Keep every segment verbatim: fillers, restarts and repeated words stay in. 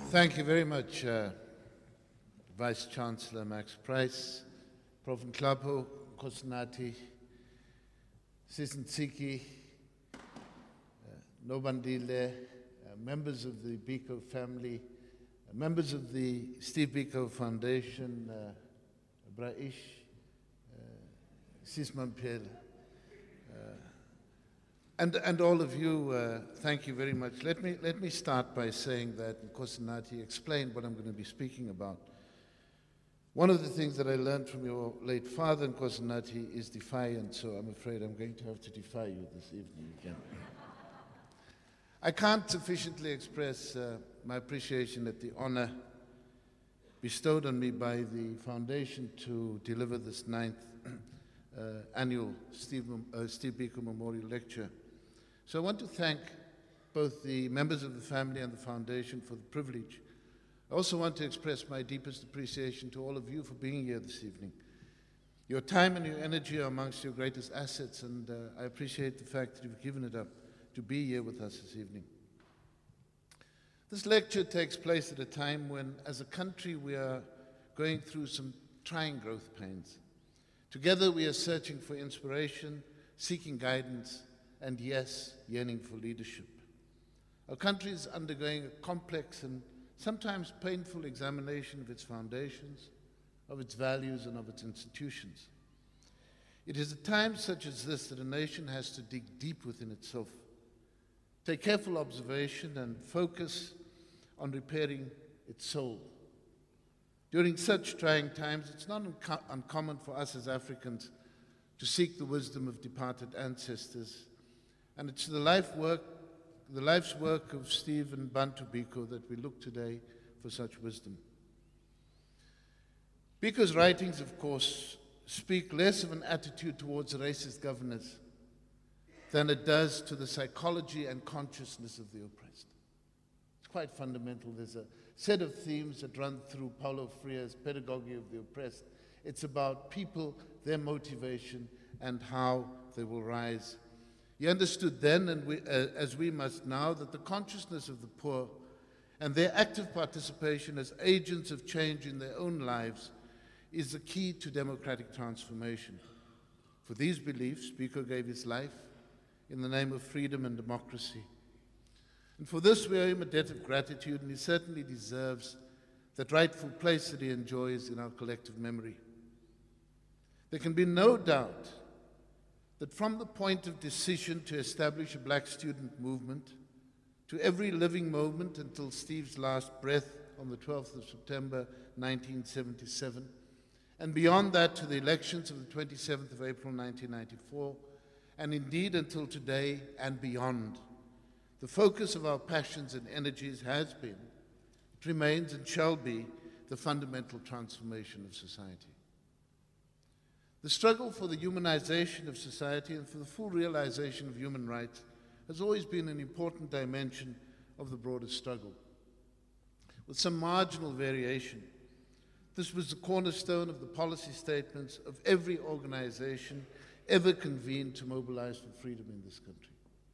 Thank you very much, uh, Vice Chancellor Max Price, Professor Nhlapho, Nkosinathi, Sisitsiki, uh, Nobandile, uh, members of the Biko family, uh, members of the Steve Biko Foundation, uh, Braish, uh, Sismampel, uh, and, and all of you, uh, thank you very much. Let me, let me start by saying that Nkosinathi explained what I'm going to be speaking about. One of the things that I learned from your late father, Nkosinathi, is defiance, so I'm afraid I'm going to have to defy you this evening again. I can't sufficiently express uh, my appreciation at the honor bestowed on me by the foundation to deliver this ninth uh, annual Steve, uh, Steve Biko Memorial Lecture. So I want to thank both the members of the family and the foundation for the privilege. I also want to express my deepest appreciation to all of you for being here this evening. Your time and your energy are amongst your greatest assets, and uh, I appreciate the fact that you've given it up to be here with us this evening. This lecture takes place at a time when, as a country, we are going through some trying growth pains. Together, we are searching for inspiration, seeking guidance, and yes, yearning for leadership. Our country is undergoing a complex and sometimes painful examination of its foundations, of its values, and of its institutions. It is at times such as this that a nation has to dig deep within itself, take careful observation, and focus on repairing its soul. During such trying times, it's not unco- uncommon for us as Africans to seek the wisdom of departed ancestors, and it's the life work the life's work of Steve and Bantu Biko that we look today for such wisdom. Biko's writings, of course, speak less of an attitude towards racist governors than it does to the psychology and consciousness of the oppressed. It's quite fundamental. There's a set of themes that run through Paulo Freire's Pedagogy of the Oppressed. It's about people, their motivation, and how they will rise. He understood then, and we, uh, as we must now, that the consciousness of the poor and their active participation as agents of change in their own lives is the key to democratic transformation. For these beliefs, Biko gave his life in the name of freedom and democracy. And for this, we owe him a debt of gratitude, and he certainly deserves that rightful place that he enjoys in our collective memory. There can be no doubt that from the point of decision to establish a black student movement to every living moment until Steve's last breath on the twelfth of September nineteen seventy-seven, and beyond that to the elections of the twenty-seventh of April nineteen ninety-four, and indeed until today and beyond, the focus of our passions and energies has been, it remains and shall be, the fundamental transformation of society. The struggle for the humanization of society and for the full realization of human rights has always been an important dimension of the broader struggle. With some marginal variation, this was the cornerstone of the policy statements of every organization ever convened to mobilize for freedom in this country.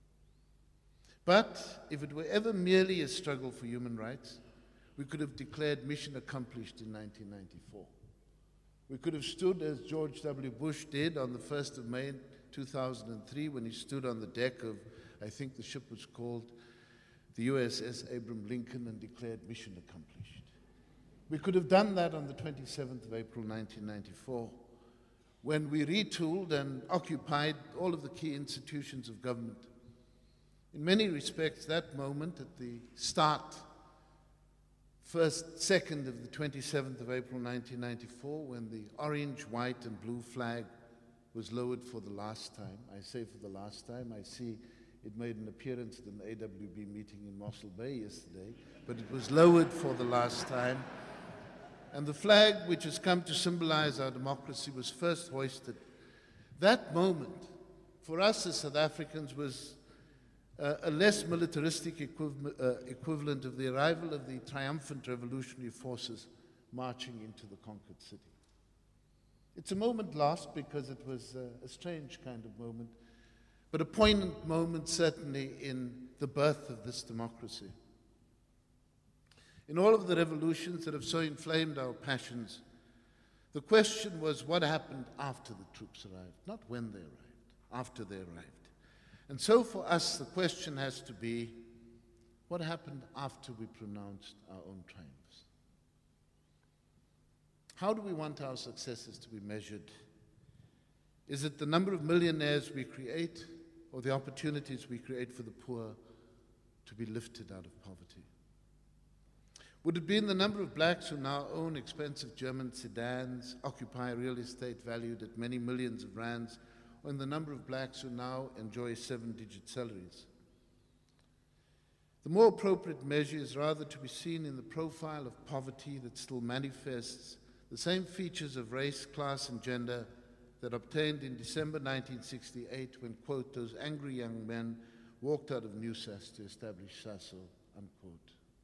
But if it were ever merely a struggle for human rights, we could have declared mission accomplished in nineteen ninety-four. We could have stood as George W. Bush did on the first of May two thousand three when he stood on the deck of, I think the ship was called the U S S Abraham Lincoln, and declared mission accomplished. We could have done that on the twenty-seventh of April nineteen ninety-four when we retooled and occupied all of the key institutions of government. In many respects, that moment at the start First, second of the twenty-seventh of April nineteen ninety-four, when the orange, white, and blue flag was lowered for the last time. I say for the last time. I see it made an appearance at an A W B meeting in Mossel Bay yesterday, but it was lowered for the last time. And the flag, which has come to symbolize our democracy, was first hoisted. That moment, for us as South Africans, was Uh, a less militaristic equiv- uh, equivalent of the arrival of the triumphant revolutionary forces marching into the conquered city. It's a moment lost because it was uh, a strange kind of moment, but a poignant moment certainly in the birth of this democracy. In all of the revolutions that have so inflamed our passions, the question was what happened after the troops arrived, not when they arrived, after they arrived. And so for us, the question has to be, what happened after we pronounced our own triumphs? How do we want our successes to be measured? Is it the number of millionaires we create, or the opportunities we create for the poor to be lifted out of poverty? Would it be in the number of blacks who now own expensive German sedans, occupy real estate valued at many millions of rands, or in the number of blacks who now enjoy seven-digit salaries? The more appropriate measure is rather to be seen in the profile of poverty that still manifests the same features of race, class, and gender that obtained in December nineteen sixty-eight when, quote, those angry young men walked out of New S A S to establish SASO, unquote.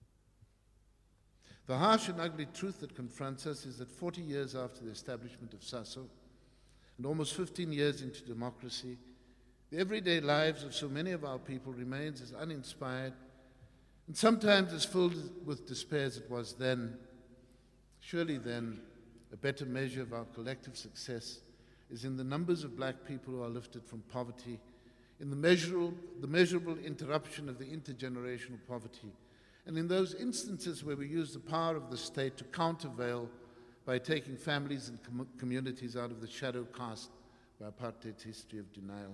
The harsh and ugly truth that confronts us is that forty years after the establishment of SASO, and almost fifteen years into democracy, the everyday lives of so many of our people remains as uninspired and sometimes as filled with despair as it was then. Surely then, a better measure of our collective success is in the numbers of black people who are lifted from poverty, in the measurable, the measurable interruption of the intergenerational poverty, and in those instances where we use the power of the state to countervail by taking families and com communities out of the shadow cast by apartheid's history of denial.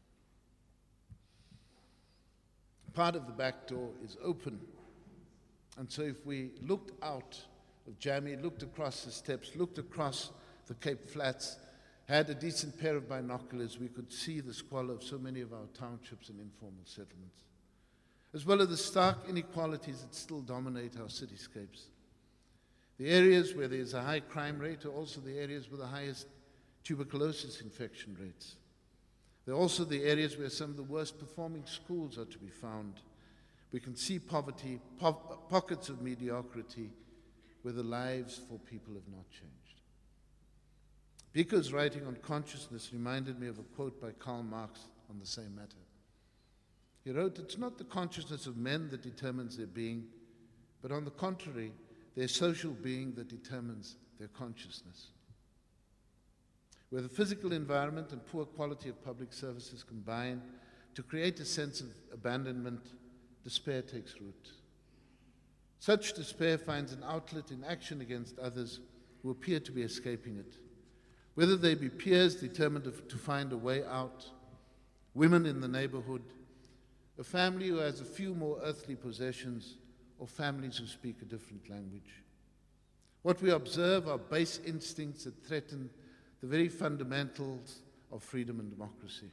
Part of the back door is open, and so if we looked out of Jammeh, looked across the steps, looked across the Cape Flats, had a decent pair of binoculars, we could see the squalor of so many of our townships and informal settlements, as well as the stark inequalities that still dominate our cityscapes. The areas where there is a high crime rate are also the areas with the highest tuberculosis infection rates. They're also the areas where some of the worst performing schools are to be found. We can see poverty, po pockets of mediocrity, where the lives for people have not changed. Biko's writing on consciousness reminded me of a quote by Karl Marx on the same matter. He wrote, "It's not the consciousness of men that determines their being, but on the contrary, their social being that determines their consciousness." Where the physical environment and poor quality of public services combine to create a sense of abandonment, despair takes root. Such despair finds an outlet in action against others who appear to be escaping it, whether they be peers determined to find a way out, women in the neighborhood, a family who has a few more earthly possessions, or families who speak a different language. What we observe are base instincts that threaten the very fundamentals of freedom and democracy.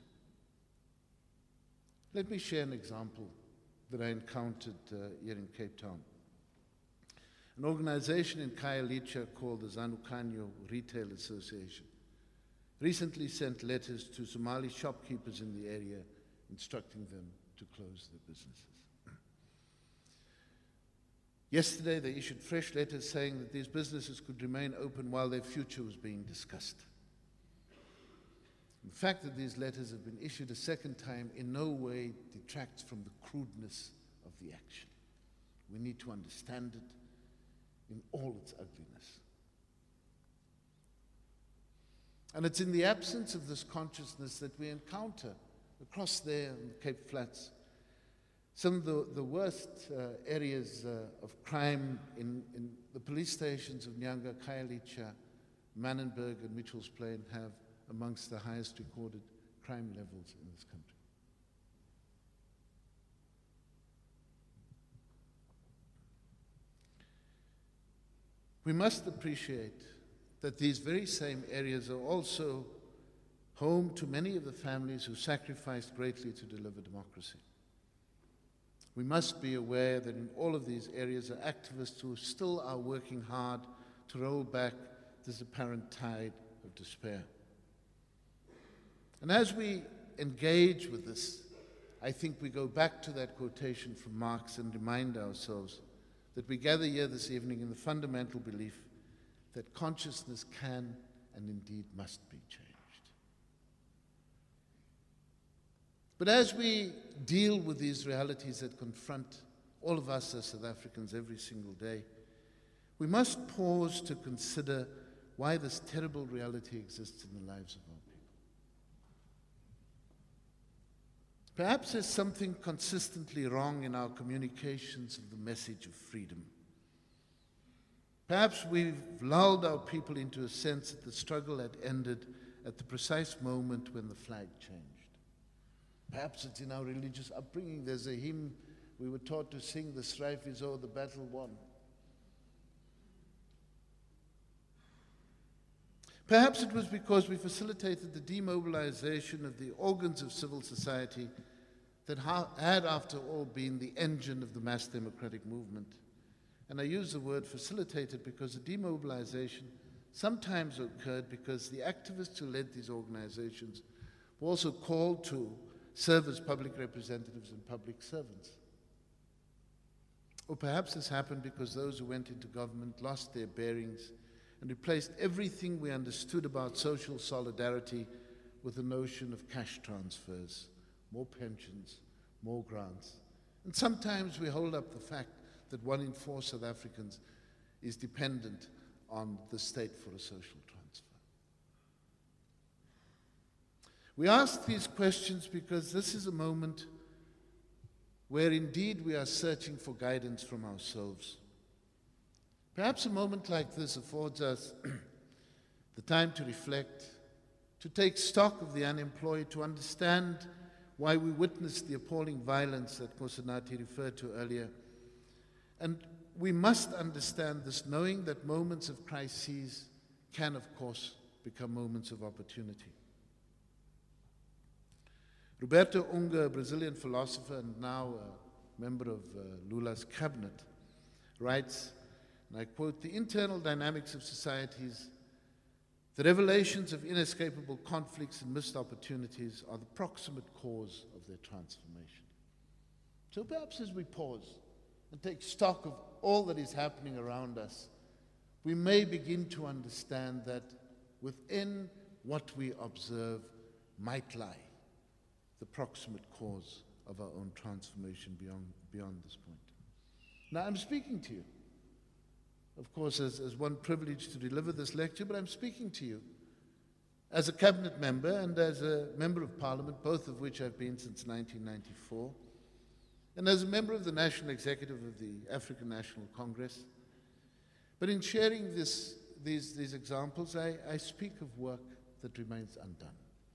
Let me share an example that I encountered uh, here in Cape Town. An organization in Khayelitsha called the Zanukanyo Retail Association recently sent letters to Somali shopkeepers in the area instructing them to close their businesses. Yesterday, they issued fresh letters saying that these businesses could remain open while their future was being discussed. The fact that these letters have been issued a second time in no way detracts from the crudeness of the action. We need to understand it in all its ugliness. And it's in the absence of this consciousness that we encounter across there in the Cape Flats some of the, the worst uh, areas uh, of crime in, in the police stations of Nyanga, Khayelitsha, Manenberg, and Mitchell's Plain have amongst the highest recorded crime levels in this country. We must appreciate that these very same areas are also home to many of the families who sacrificed greatly to deliver democracy. We must be aware that in all of these areas are activists who still are working hard to roll back this apparent tide of despair. And as we engage with this, I think we go back to that quotation from Marx and remind ourselves that we gather here this evening in the fundamental belief that consciousness can and indeed must be changed. But as we deal with these realities that confront all of us as South Africans every single day, we must pause to consider why this terrible reality exists in the lives of our people. Perhaps there's something consistently wrong in our communications of the message of freedom. Perhaps we've lulled our people into a sense that the struggle had ended at the precise moment when the flag changed. Perhaps it's in our religious upbringing. There's a hymn we were taught to sing, "The strife is o'er, the battle won." Perhaps it was because we facilitated the demobilization of the organs of civil society that had, after all, been the engine of the mass democratic movement. And I use the word facilitated because the demobilization sometimes occurred because the activists who led these organizations were also called to serve as public representatives and public servants. Or perhaps this happened because those who went into government lost their bearings and replaced everything we understood about social solidarity with the notion of cash transfers, more pensions, more grants. And sometimes we hold up the fact that one in four South Africans is dependent on the state for a social transfer. We ask these questions because this is a moment where indeed we are searching for guidance from ourselves. Perhaps a moment like this affords us the time to reflect, to take stock of the unemployed, to understand why we witnessed the appalling violence that Kosanati referred to earlier. And we must understand this, knowing that moments of crises can, of course, become moments of opportunity. Roberto Unga, a Brazilian philosopher and now a member of uh, Lula's cabinet, writes, and I quote, "The internal dynamics of societies, the revelations of inescapable conflicts and missed opportunities are the proximate cause of their transformation." So perhaps as we pause and take stock of all that is happening around us, we may begin to understand that within what we observe might lie the proximate cause of our own transformation beyond, beyond this point. Now, I'm speaking to you, of course, as, as one privileged to deliver this lecture, but I'm speaking to you as a cabinet member and as a member of parliament, both of which I've been since nineteen ninety-four, and as a member of the National Executive of the African National Congress. But in sharing this, these, these examples, I, I speak of work that remains undone.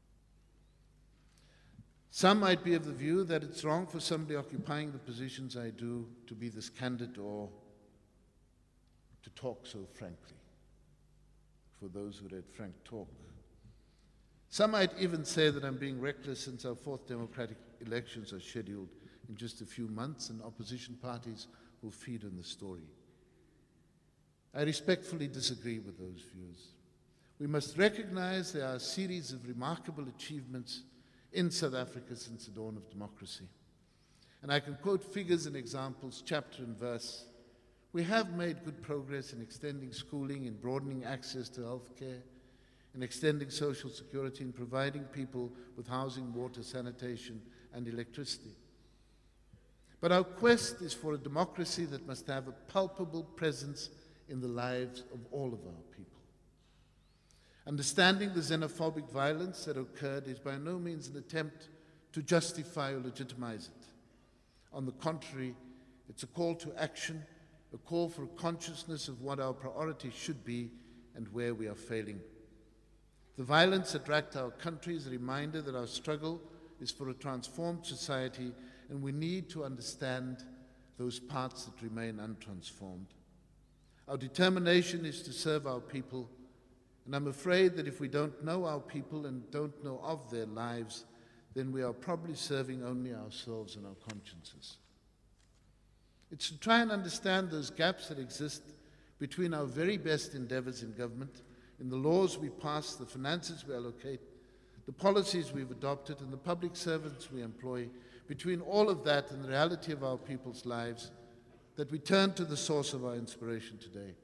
Some might be of the view that it's wrong for somebody occupying the positions I do to be this candid or to talk so frankly, for those who read Frank Talk. Some might even say that I'm being reckless since our fourth democratic elections are scheduled in just a few months and opposition parties will feed on the story. I respectfully disagree with those views. We must recognize there are a series of remarkable achievements in South Africa since the dawn of democracy. And I can quote figures and examples, chapter and verse. We have made good progress in extending schooling, in broadening access to health care, in extending social security, in providing people with housing, water, sanitation, and electricity. But our quest is for a democracy that must have a palpable presence in the lives of all of our people. Understanding the xenophobic violence that occurred is by no means an attempt to justify or legitimize it. On the contrary, it's a call to action, a call for a consciousness of what our priorities should be and where we are failing. The violence that racked our country is a reminder that our struggle is for a transformed society, and we need to understand those parts that remain untransformed. Our determination is to serve our people, and I'm afraid that if we don't know our people and don't know of their lives, then we are probably serving only ourselves and our consciences. It's to try and understand those gaps that exist between our very best endeavors in government, in the laws we pass, the finances we allocate, the policies we've adopted, and the public servants we employ, between all of that and the reality of our people's lives, that we turn to the source of our inspiration today.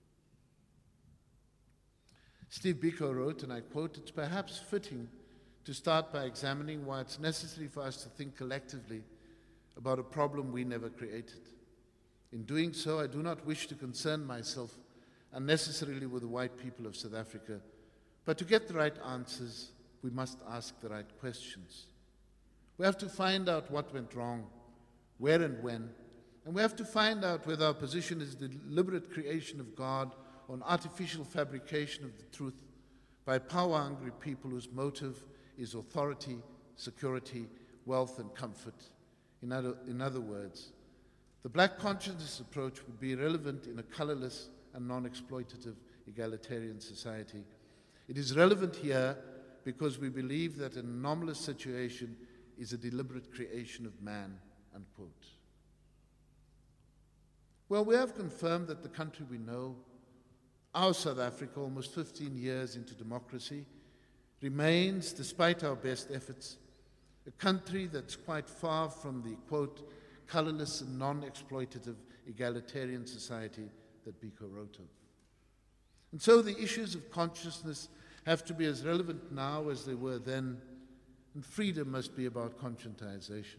Steve Biko wrote, and I quote, "It's perhaps fitting to start by examining why it's necessary for us to think collectively about a problem we never created. In doing so, I do not wish to concern myself unnecessarily with the white people of South Africa, but to get the right answers, we must ask the right questions. We have to find out what went wrong, where and when, and we have to find out whether our position is the deliberate creation of God or an artificial fabrication of the truth by power-hungry people whose motive is authority, security, wealth, and comfort. In other, in other words, the black consciousness approach would be relevant in a colorless and non-exploitative egalitarian society. It is relevant here because we believe that an anomalous situation is a deliberate creation of man, unquote. Well, we have confirmed that the country we know, our South Africa, almost fifteen years into democracy, remains, despite our best efforts, a country that's quite far from the, quote, colorless and non-exploitative egalitarian society that Biko wrote of. And so the issues of consciousness have to be as relevant now as they were then, and freedom must be about conscientization.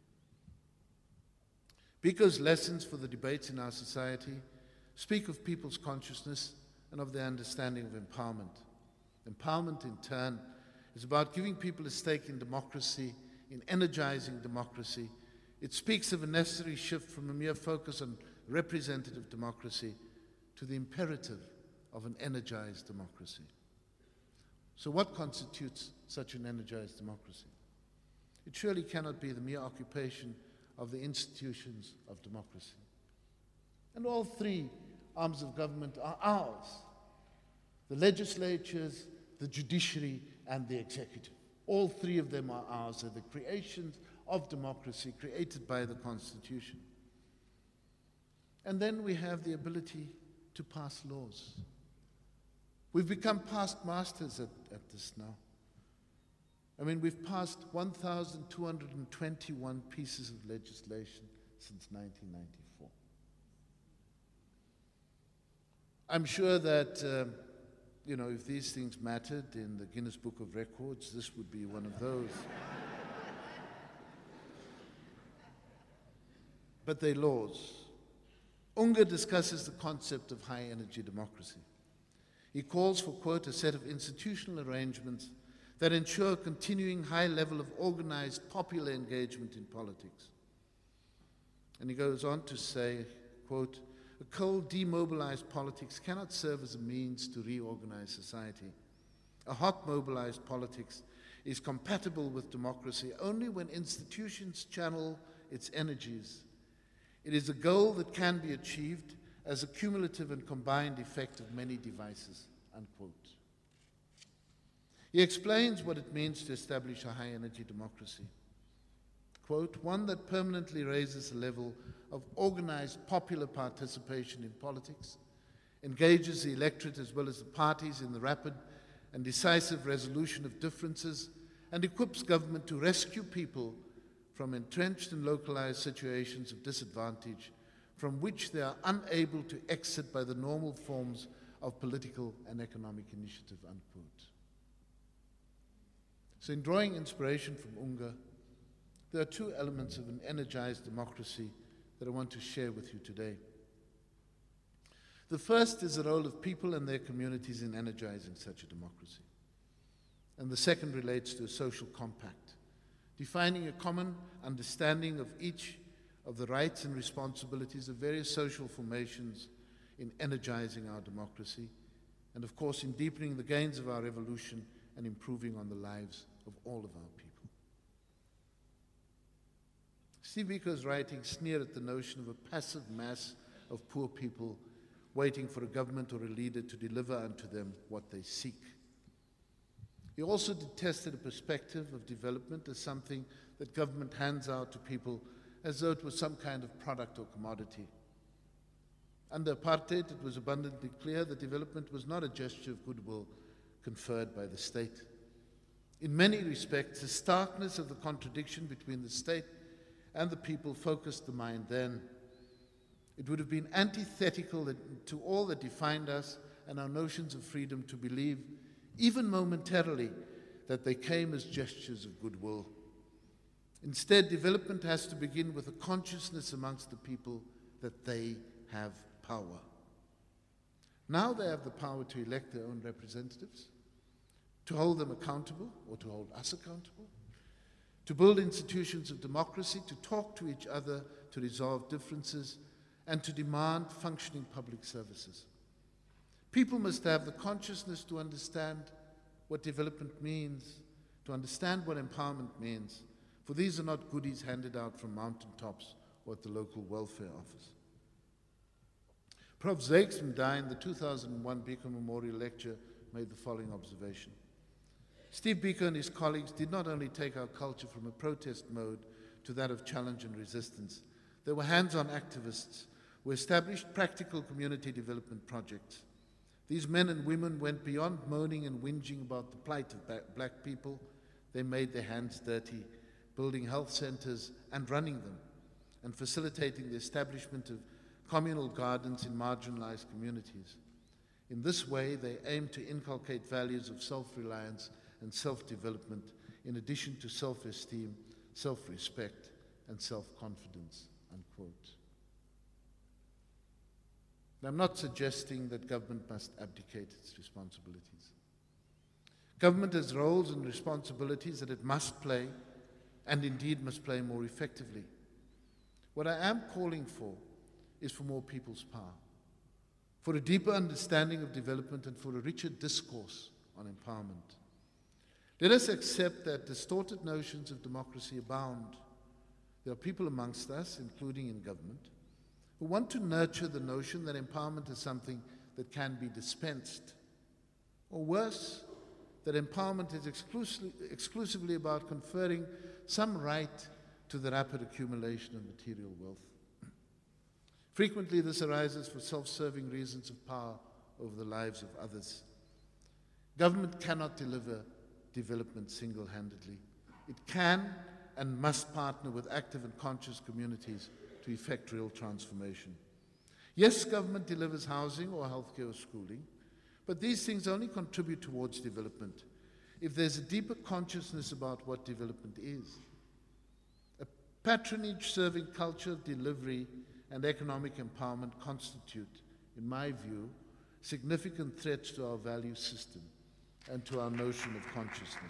Biko's lessons for the debates in our society speak of people's consciousness and of their understanding of empowerment. Empowerment, in turn, is about giving people a stake in democracy, in energizing democracy. It speaks of a necessary shift from a mere focus on representative democracy to the imperative of an energized democracy. So what constitutes such an energized democracy? It surely cannot be the mere occupation of the institutions of democracy. And all three arms of government are ours: the legislatures, the judiciary, and the executive. All three of them are ours. They're the creations of democracy created by the Constitution. And then we have the ability to pass laws. We've become past masters at, at this now. I mean, we've passed one thousand two hundred twenty-one pieces of legislation since nineteen ninety-four. I'm sure that, um, you know, if these things mattered in the Guinness Book of Records, this would be one of those. But they're laws. Unga discusses the concept of high-energy democracy. He calls for, quote, a set of institutional arrangements that ensure a continuing high level of organized popular engagement in politics. And he goes on to say, quote, a cold, demobilized politics cannot serve as a means to reorganize society. A hot, mobilized politics is compatible with democracy only when institutions channel its energies. It is a goal that can be achieved as a cumulative and combined effect of many devices, unquote. He explains what it means to establish a high-energy democracy. Quote, one that permanently raises the level of organized popular participation in politics, engages the electorate as well as the parties in the rapid and decisive resolution of differences, and equips government to rescue people from entrenched and localized situations of disadvantage from which they are unable to exit by the normal forms of political and economic initiative, unquote. So in drawing inspiration from Unga, there are two elements of an energized democracy that I want to share with you today. The first is the role of people and their communities in energizing such a democracy. And the second relates to a social compact, defining a common understanding of each of the rights and responsibilities of various social formations in energizing our democracy, and of course in deepening the gains of our revolution and improving on the lives of all of our people. Steve Biko's writings sneer at the notion of a passive mass of poor people waiting for a government or a leader to deliver unto them what they seek. He also detested a perspective of development as something that government hands out to people as though it was some kind of product or commodity. Under apartheid, it was abundantly clear that development was not a gesture of goodwill conferred by the state. In many respects, the starkness of the contradiction between the state and the people focused the mind then. It would have been antithetical to all that defined us and our notions of freedom to believe, even momentarily, that they came as gestures of goodwill. Instead, development has to begin with a consciousness amongst the people that they have power. Now they have the power to elect their own representatives, to hold them accountable or to hold us accountable, to build institutions of democracy, to talk to each other, to resolve differences, and to demand functioning public services. People must have the consciousness to understand what development means, to understand what empowerment means, for these are not goodies handed out from mountaintops or at the local welfare office. Professor Zakes Mdai in the two thousand one Biko Memorial Lecture made the following observation. Steve Biko and his colleagues did not only take our culture from a protest mode to that of challenge and resistance. They were hands-on activists who established practical community development projects. These men and women went beyond moaning and whinging about the plight of black people. They made their hands dirty, building health centers and running them, and facilitating the establishment of communal gardens in marginalized communities. In this way, they aim to inculcate values of self-reliance and self-development, in addition to self-esteem, self-respect, and self-confidence, unquote. Now, I'm not suggesting that government must abdicate its responsibilities. Government has roles and responsibilities that it must play, and indeed must play more effectively. What I am calling for is for more people's power, for a deeper understanding of development, and for a richer discourse on empowerment. Let us accept that distorted notions of democracy abound. There are people amongst us, including in government, who want to nurture the notion that empowerment is something that can be dispensed. Or worse, that empowerment is exclusively, exclusively about conferring some right to the rapid accumulation of material wealth. Frequently, this arises for self-serving reasons of power over the lives of others. Government cannot deliver development single-handedly. It can and must partner with active and conscious communities to effect real transformation. Yes, government delivers housing or healthcare or schooling, but these things only contribute towards development if there's a deeper consciousness about what development is. A patronage-serving culture of delivery and economic empowerment constitute, in my view, significant threats to our value system and to our notion of consciousness.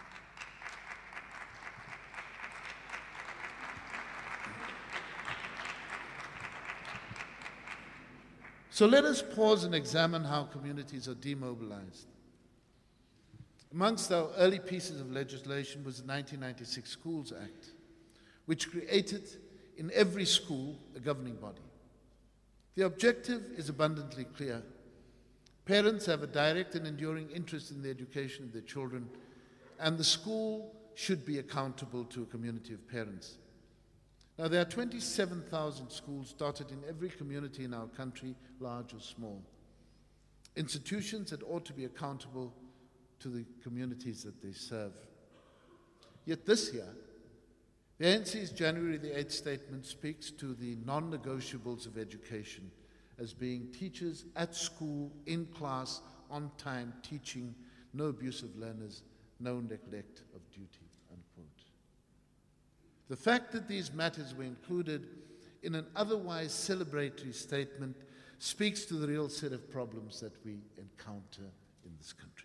So let us pause and examine how communities are demobilized. Amongst our early pieces of legislation was the nineteen ninety-six Schools Act, which created in every school a governing body. The objective is abundantly clear. Parents have a direct and enduring interest in the education of their children, and the school should be accountable to a community of parents. Now, there are twenty-seven thousand schools dotted in every community in our country, large or small. Institutions that ought to be accountable to the communities that they serve. Yet this year, the A N C's January the eighth statement speaks to the non-negotiables of education as being teachers at school, in class, on time, teaching, no abuse of learners, no neglect of duty, unquote. The fact that these matters were included in an otherwise celebratory statement speaks to the real set of problems that we encounter in this country.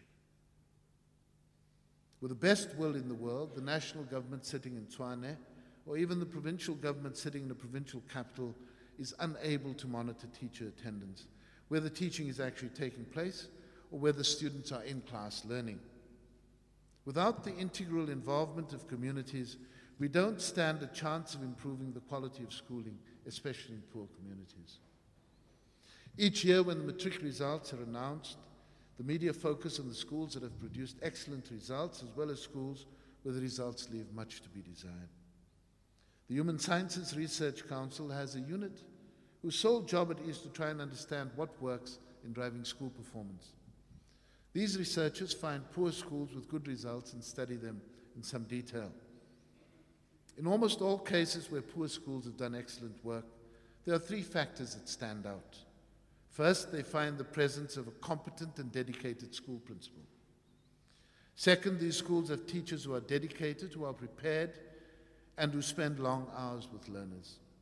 With the best will in the world, the national government sitting in Tshwane, or even the provincial government sitting in the provincial capital, is unable to monitor teacher attendance, whether teaching is actually taking place or whether students are in class learning. Without the integral involvement of communities, we don't stand a chance of improving the quality of schooling, especially in poor communities. Each year when the matric results are announced, the media focus on the schools that have produced excellent results, as well as schools where the results leave much to be desired. The Human Sciences Research Council has a unit whose sole job it is to try and understand what works in driving school performance. These researchers find poor schools with good results and study them in some detail. In almost all cases where poor schools have done excellent work, there are three factors that stand out. First, they find the presence of a competent and dedicated school principal. Second, these schools have teachers who are dedicated, who are prepared, and who spend long hours with learners.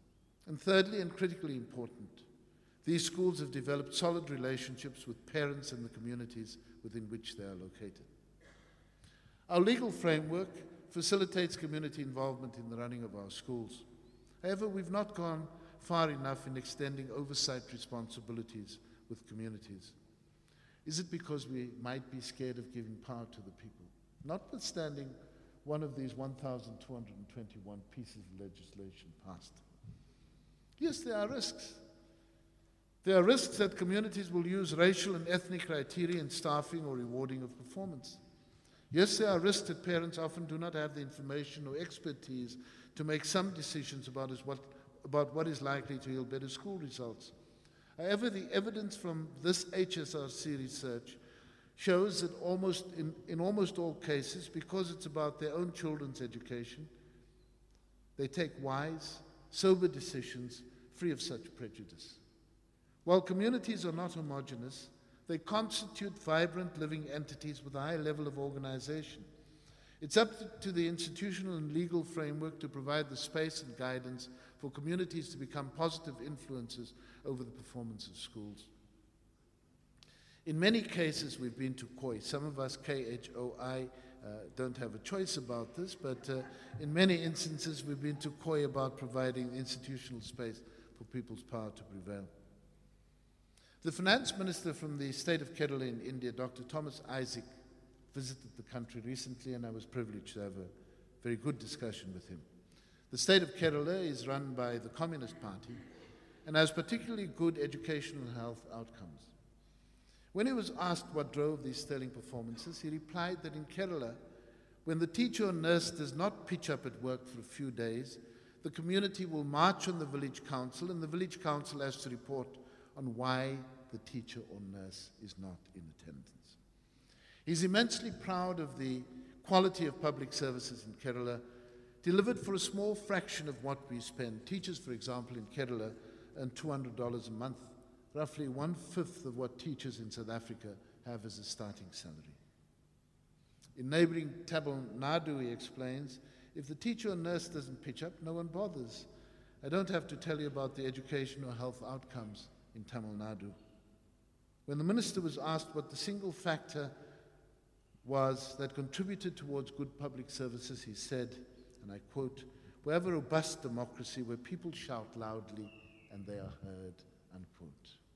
And thirdly, and critically important, these schools have developed solid relationships with parents and the communities within which they are located. Our legal framework facilitates community involvement in the running of our schools. However, we've not gone far enough in extending oversight responsibilities with communities. Is it because we might be scared of giving power to the people? Notwithstanding one of these one thousand two hundred twenty-one pieces of legislation passed. Yes, there are risks. There are risks that communities will use racial and ethnic criteria in staffing or rewarding of performance. Yes, there are risks that parents often do not have the information or expertise to make some decisions about, what, about what is likely to yield better school results. However, the evidence from this H S R C research shows that almost in, in almost all cases, because it's about their own children's education, they take wise, sober decisions free of such prejudice. While communities are not homogeneous, they constitute vibrant living entities with a high level of organization. It's up to the institutional and legal framework to provide the space and guidance for communities to become positive influences over the performance of schools. In many cases, we've been to K H O I. Some of us, K H O I, uh, don't have a choice about this, but uh, in many instances, we've been to K H O I about providing institutional space for people's power to prevail. The finance minister from the state of Kerala in India, Doctor Thomas Isaac, visited the country recently, and I was privileged to have a very good discussion with him. The state of Kerala is run by the Communist Party and has particularly good educational and health outcomes. When he was asked what drove these sterling performances, he replied that in Kerala, when the teacher or nurse does not pitch up at work for a few days, the community will march on the village council, and the village council has to report on why the teacher or nurse is not in attendance. He's immensely proud of the quality of public services in Kerala, delivered for a small fraction of what we spend. Teachers, for example, in Kerala earn two hundred dollars a month, roughly one-fifth of what teachers in South Africa have as a starting salary. In neighboring Tamil Nadu, he explains, if the teacher or nurse doesn't pitch up, no one bothers. I don't have to tell you about the education or health outcomes in Tamil Nadu. When the minister was asked what the single factor was that contributed towards good public services, he said, and I quote, "We have a robust democracy where people shout loudly and they are heard," unquote.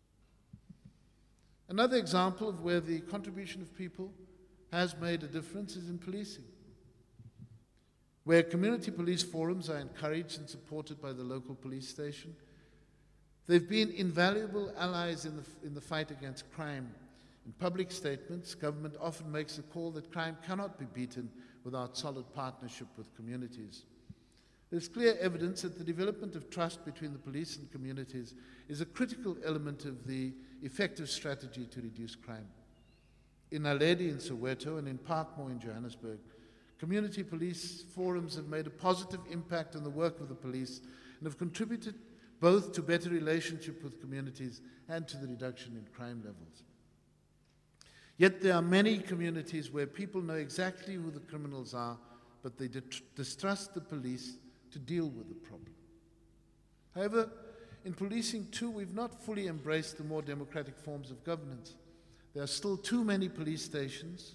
Another example of where the contribution of people has made a difference is in policing, where community police forums are encouraged and supported by the local police station. They've been invaluable allies in the, in the fight against crime. In public statements, government often makes the call that crime cannot be beaten without solid partnership with communities. There's clear evidence that the development of trust between the police and communities is a critical element of the effective strategy to reduce crime. In Naledi in Soweto and in Parkmore in Johannesburg, community police forums have made a positive impact on the work of the police and have contributed both to better relationship with communities and to the reduction in crime levels. Yet there are many communities where people know exactly who the criminals are, but they distrust the police to deal with the problem. However, in policing too, we've not fully embraced the more democratic forms of governance. There are still too many police stations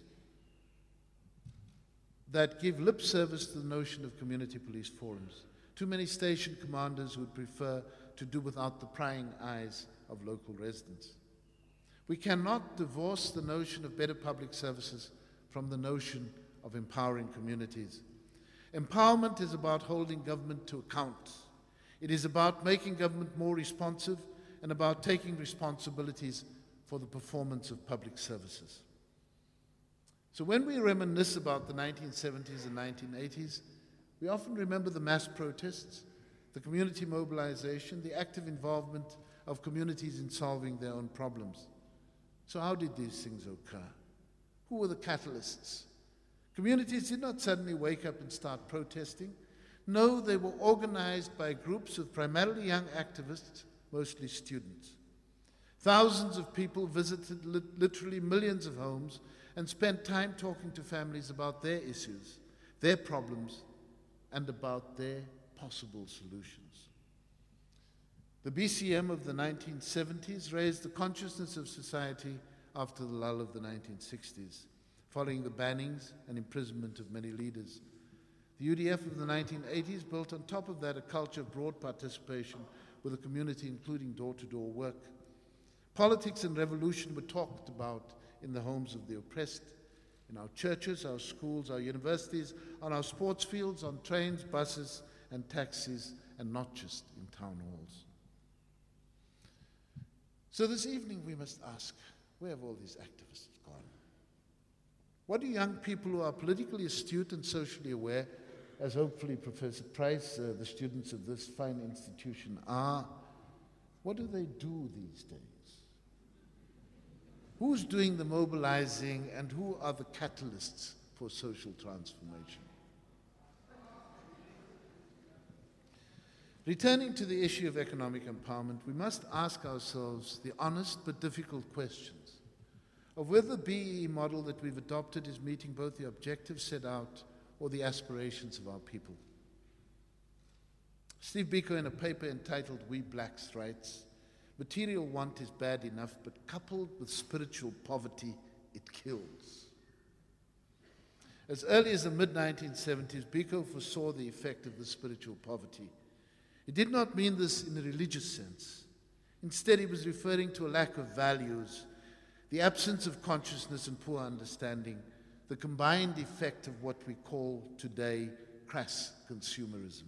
that give lip service to the notion of community police forums. Too many station commanders would prefer to do without the prying eyes of local residents. We cannot divorce the notion of better public services from the notion of empowering communities. Empowerment is about holding government to account. It is about making government more responsive and about taking responsibilities for the performance of public services. So when we reminisce about the nineteen seventies and nineteen eighties, we often remember the mass protests, the community mobilization, the active involvement of communities in solving their own problems. So how did these things occur? Who were the catalysts? Communities did not suddenly wake up and start protesting. No, they were organized by groups of primarily young activists, mostly students. Thousands of people visited li- literally millions of homes and spent time talking to families about their issues, their problems, and about their possible solutions. The B C M of the nineteen seventies raised the consciousness of society after the lull of the nineteen sixties, following the bannings and imprisonment of many leaders. The U D F of the nineteen eighties built on top of that a culture of broad participation with the community, including door-to-door work. Politics and revolution were talked about in the homes of the oppressed, in our churches, our schools, our universities, on our sports fields, on trains, buses, and taxis, and not just in town halls. So this evening we must ask, where have all these activists gone? What do young people who are politically astute and socially aware, as hopefully Professor Price, uh, the students of this fine institution are, what do they do these days? Who's doing the mobilizing and who are the catalysts for social transformation? Returning to the issue of economic empowerment, we must ask ourselves the honest but difficult questions of whether the B E E model that we've adopted is meeting both the objectives set out or the aspirations of our people. Steve Biko, in a paper entitled We Blacks' Rights, material want is bad enough, but coupled with spiritual poverty, it kills. As early as the mid nineteen seventies, Biko foresaw the effect of the spiritual poverty. He did not mean this in a religious sense. Instead, he was referring to a lack of values, the absence of consciousness and poor understanding, the combined effect of what we call today crass consumerism.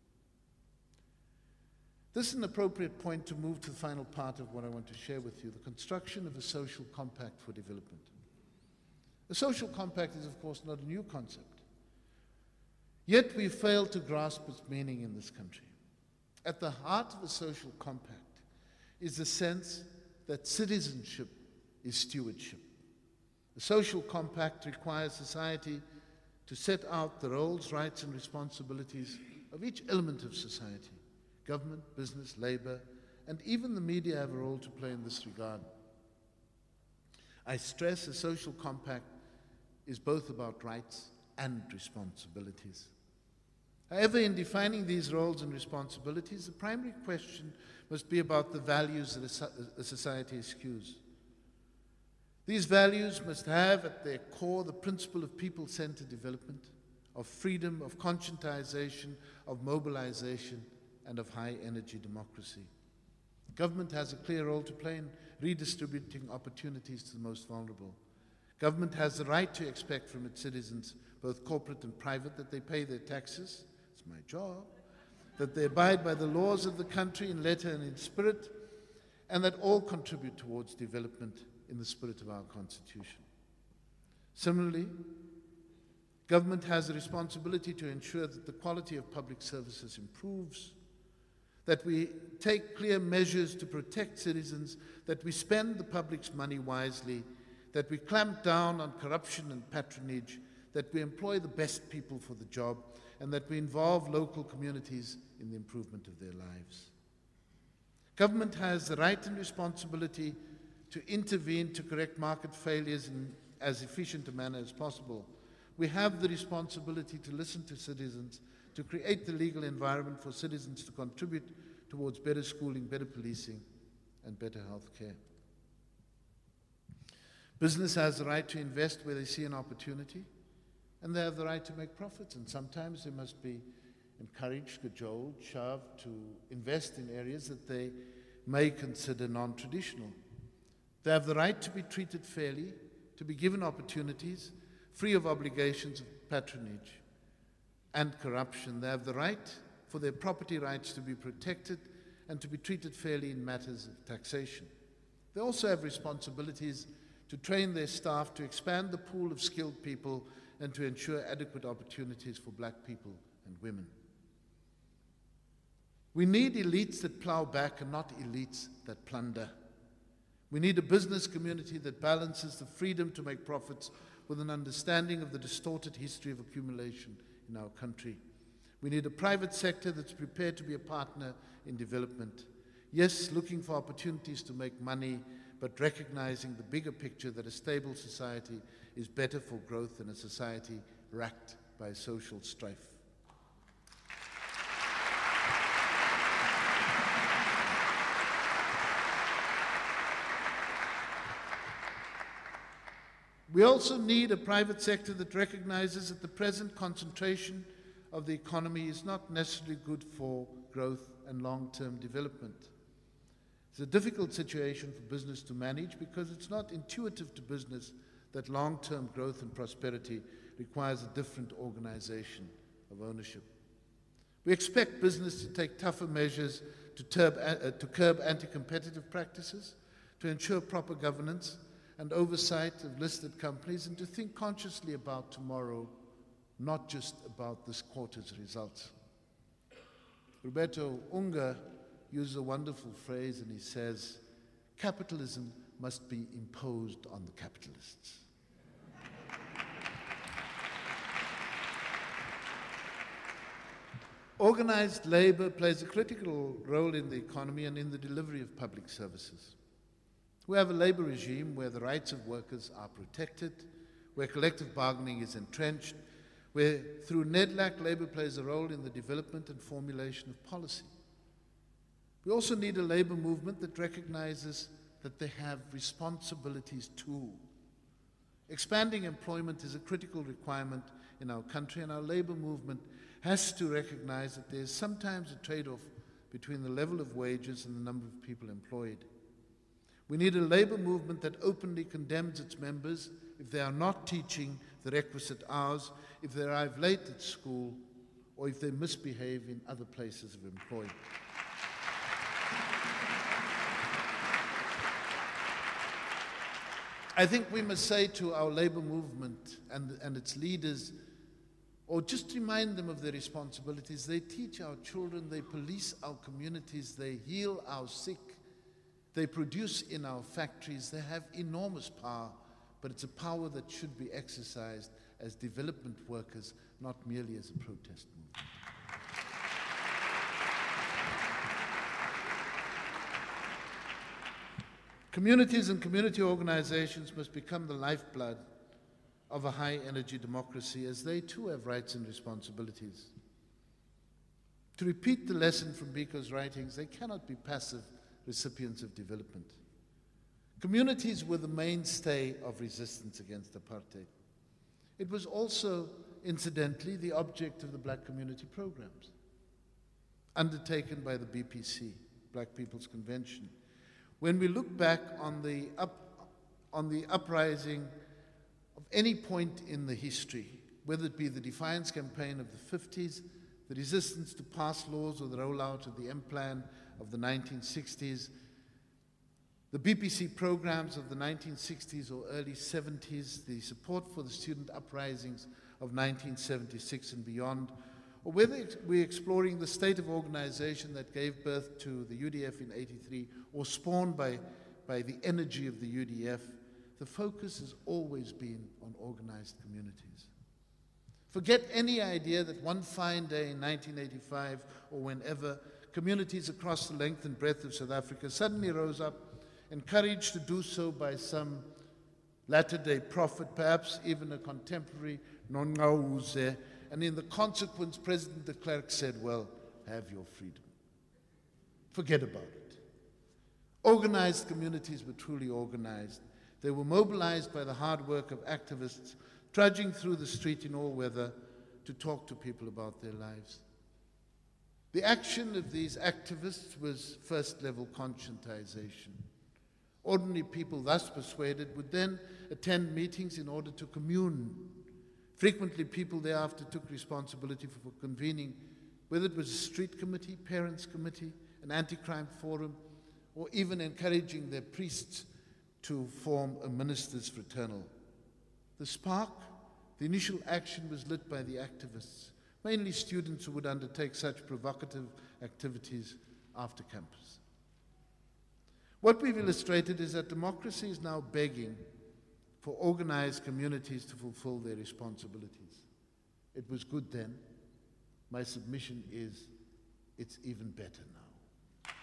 This is an appropriate point to move to the final part of what I want to share with you, the construction of a social compact for development. A social compact is, of course, not a new concept. Yet we fail to grasp its meaning in this country. At the heart of a social compact is the sense that citizenship is stewardship. A social compact requires society to set out the roles, rights, and responsibilities of each element of society. Government, business, labor, and even the media have a role to play in this regard. I stress a social compact is both about rights and responsibilities. However, in defining these roles and responsibilities, the primary question must be about the values that a society eschews. These values must have at their core the principle of people-centered development, of freedom, of conscientization, of mobilization, and of high-energy democracy. Government has a clear role to play in redistributing opportunities to the most vulnerable. Government has the right to expect from its citizens, both corporate and private, that they pay their taxes, it's my job, that they abide by the laws of the country in letter and in spirit, and that all contribute towards development in the spirit of our Constitution. Similarly, government has a responsibility to ensure that the quality of public services improves, that we take clear measures to protect citizens, that we spend the public's money wisely, that we clamp down on corruption and patronage, that we employ the best people for the job, and that we involve local communities in the improvement of their lives. Government has the right and responsibility to intervene to correct market failures in as efficient a manner as possible. We have the responsibility to listen to citizens, to create the legal environment for citizens to contribute towards better schooling, better policing, and better health care. Business has the right to invest where they see an opportunity, and they have the right to make profits, and sometimes they must be encouraged, cajoled, shoved to invest in areas that they may consider non-traditional. They have the right to be treated fairly, to be given opportunities, free of obligations of patronage and corruption. They have the right for their property rights to be protected and to be treated fairly in matters of taxation. They also have responsibilities to train their staff, to expand the pool of skilled people, and to ensure adequate opportunities for black people and women. We need elites that plow back and not elites that plunder. We need a business community that balances the freedom to make profits with an understanding of the distorted history of accumulation in our country. We need a private sector that's prepared to be a partner in development. Yes, looking for opportunities to make money, but recognizing the bigger picture that a stable society is better for growth than a society racked by social strife. We also need a private sector that recognizes that the present concentration of the economy is not necessarily good for growth and long-term development. It's a difficult situation for business to manage because it's not intuitive to business that long-term growth and prosperity requires a different organization of ownership. We expect business to take tougher measures to, turb, uh, to curb anti-competitive practices, to ensure proper governance and oversight of listed companies, and to think consciously about tomorrow, not just about this quarter's results. Roberto Unger uses a wonderful phrase, and he says, capitalism must be imposed on the capitalists. Organized labor plays a critical role in the economy and in the delivery of public services. We have a labor regime where the rights of workers are protected, where collective bargaining is entrenched, where through N E D L A C labor plays a role in the development and formulation of policy. We also need a labor movement that recognizes that they have responsibilities too. Expanding employment is a critical requirement in our country, and our labor movement has to recognize that there is sometimes a trade-off between the level of wages and the number of people employed. We need a labor movement that openly condemns its members if they are not teaching the requisite hours, if they arrive late at school, or if they misbehave in other places of employment. I think we must say to our labor movement and, and its leaders, or just remind them of their responsibilities. They teach our children, they police our communities, they heal our sick, they produce in our factories, they have enormous power, but it's a power that should be exercised as development workers, not merely as a protest movement. Communities and community organizations must become the lifeblood of a high-energy democracy, as they too have rights and responsibilities. To repeat the lesson from Biko's writings, they cannot be passive recipients of development. Communities were the mainstay of resistance against apartheid. It was also, incidentally, the object of the Black Community Programs, undertaken by the B P C, Black People's Convention. When we look back on the, up, on the uprising of any point in the history, whether it be the Defiance Campaign of the fifties, the resistance to pass laws, or the rollout of the M Plan of the nineteen sixties, the B P C programs of the nineteen sixties or early seventies, the support for the student uprisings of nineteen seventy-six and beyond, or whether we're exploring the state of organization that gave birth to the U D F in eighty-three, or spawned by, by the energy of the U D F, the focus has always been on organized communities. Forget any idea that one fine day in nineteen eighty-five or whenever, communities across the length and breadth of South Africa suddenly rose up, encouraged to do so by some latter-day prophet, perhaps even a contemporary Nongqawuse, and in the consequence, President de Klerk said, well, have your freedom. Forget about it. Organized communities were truly organized. They were mobilized by the hard work of activists trudging through the street in all weather to talk to people about their lives. The action of these activists was first-level conscientization. Ordinary people thus persuaded would then attend meetings in order to commune. Frequently, people thereafter took responsibility for convening, whether it was a street committee, parents' committee, an anti-crime forum, or even encouraging their priests to form a minister's fraternal. The spark, the initial action, was lit by the activists, mainly students who would undertake such provocative activities after campus. What we've illustrated is that democracy is now begging for organized communities to fulfill their responsibilities. It was good then. My submission is it's even better now.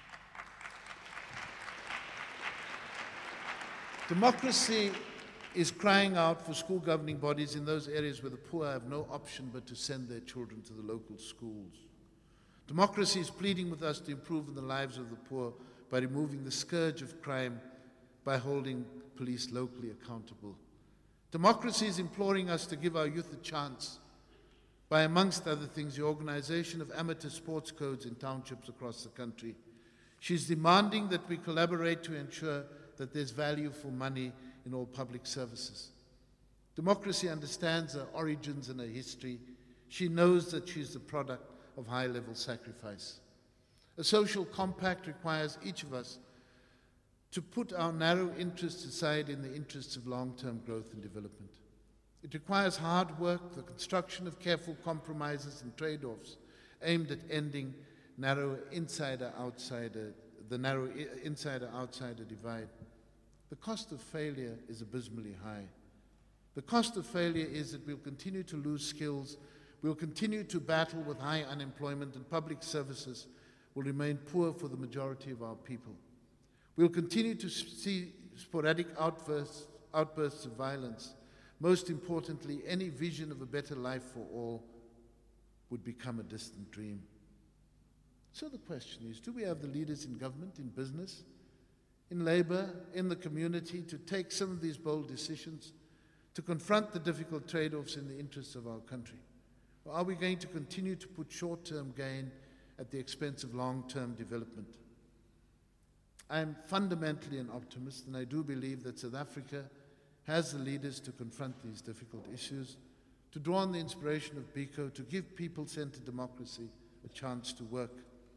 Democracy is crying out for school governing bodies in those areas where the poor have no option but to send their children to the local schools. Democracy is pleading with us to improve the lives of the poor by removing the scourge of crime, by holding police locally accountable. Democracy is imploring us to give our youth a chance by, amongst other things, the organization of amateur sports codes in townships across the country. She's demanding that we collaborate to ensure that there's value for money in all public services. Democracy understands her origins and her history. She knows that she's the product of high-level sacrifice. A social compact requires each of us to put our narrow interests aside in the interests of long-term growth and development. It requires hard work, the construction of careful compromises and trade-offs aimed at ending narrow insider-outsider, the narrow insider-outsider divide. The cost of failure is abysmally high. The cost of failure is that we'll continue to lose skills, we'll continue to battle with high unemployment, and public services will remain poor for the majority of our people. We'll continue to see sporadic outbursts, outbursts of violence. Most importantly, any vision of a better life for all would become a distant dream. So the question is, do we have the leaders in government, in business, in labor, in the community to take some of these bold decisions, to confront the difficult trade-offs in the interests of our country? Or are we going to continue to put short-term gain at the expense of long-term development? I am fundamentally an optimist, and I do believe that South Africa has the leaders to confront these difficult issues, to draw on the inspiration of Biko, to give people-centered democracy a chance to work.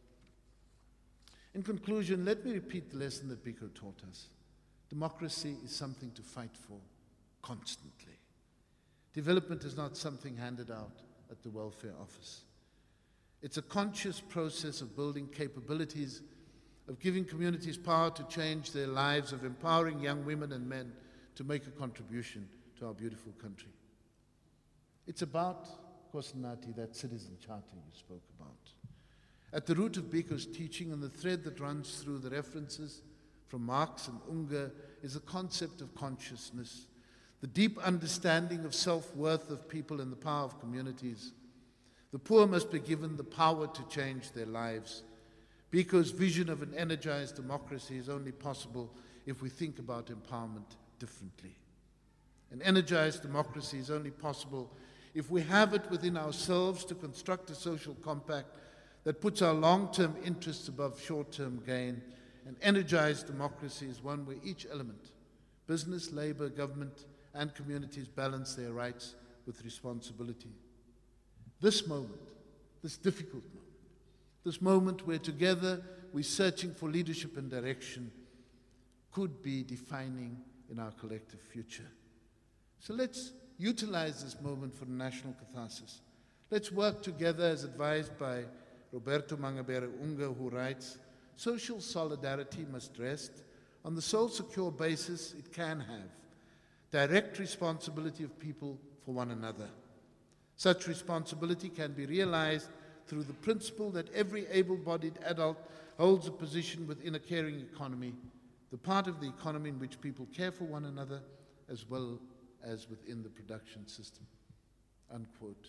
In conclusion, let me repeat the lesson that Biko taught us. Democracy is something to fight for constantly. Development is not something handed out at the welfare office. It's a conscious process of building capabilities, of giving communities power to change their lives, of empowering young women and men to make a contribution to our beautiful country. It's about, Kosinati, that citizen charter you spoke about. At the root of Biko's teaching and the thread that runs through the references from Marx and Unger is the concept of consciousness, the deep understanding of self-worth of people and the power of communities. The poor must be given the power to change their lives. Biko's vision of an energized democracy is only possible if we think about empowerment differently. An energized democracy is only possible if we have it within ourselves to construct a social compact that puts our long-term interests above short-term gain. An energized democracy is one where each element, business, labor, government, and communities, balance their rights with responsibility. This moment, this difficult moment, this moment where together we're searching for leadership and direction, could be defining in our collective future. So let's utilize this moment for national catharsis. Let's work together as advised by Roberto Mangabere Unga, who writes, social solidarity must rest on the sole secure basis it can have, direct responsibility of people for one another. Such responsibility can be realized through the principle that every able-bodied adult holds a position within a caring economy, the part of the economy in which people care for one another as well as within the production system. Unquote.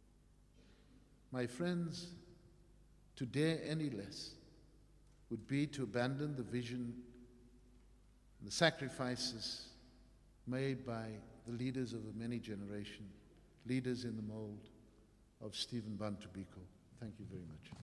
My friends, to dare any less would be to abandon the vision and the sacrifices made by the leaders of a many generation, leaders in the mold of Stephen Bantu Biko. Thank you very much.